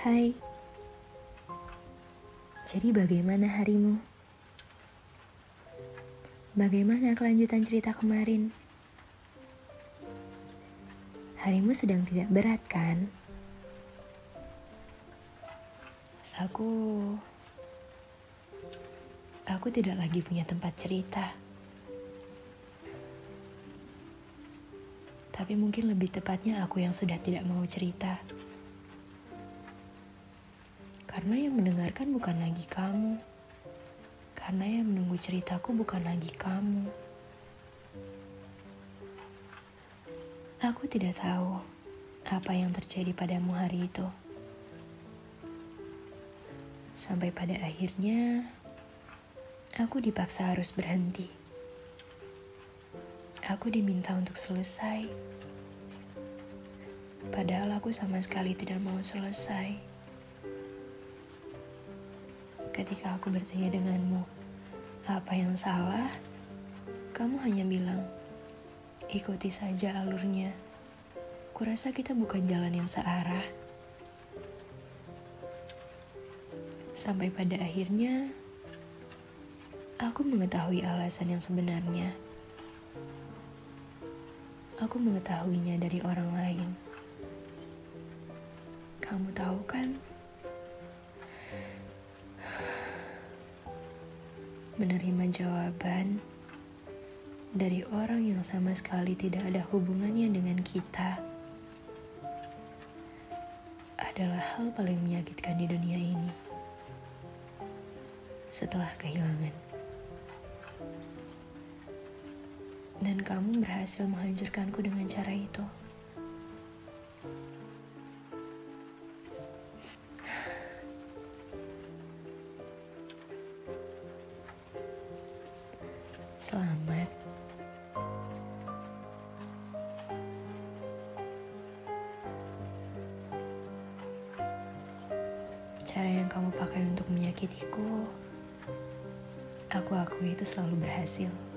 Hai, jadi bagaimana harimu? Bagaimana kelanjutan cerita kemarin? Harimu sedang tidak berat, kan? Aku tidak lagi punya tempat cerita. Tapi mungkin lebih tepatnya aku yang sudah tidak mau cerita. Karena yang mendengarkan bukan lagi kamu. Karena yang menunggu ceritaku bukan lagi kamu. Aku tidak tahu apa yang terjadi padamu hari itu. Sampai pada akhirnya, aku dipaksa harus berhenti. Aku diminta untuk selesai. Padahal aku sama sekali tidak mau selesai. Ketika aku bertanya denganmu, apa yang salah? Kamu hanya bilang, ikuti saja alurnya. Kurasa kita bukan jalan yang searah. Sampai pada akhirnya, aku mengetahui alasan yang sebenarnya. Aku mengetahuinya dari orang lain. Kamu tahu kan? Menerima jawaban dari orang yang sama sekali tidak ada hubungannya dengan kita adalah hal paling menyakitkan di dunia ini setelah kehilangan. Dan kamu berhasil menghancurkanku dengan cara itu. Selamat. Cara yang kamu pakai untuk menyakitiku, aku akui itu selalu berhasil.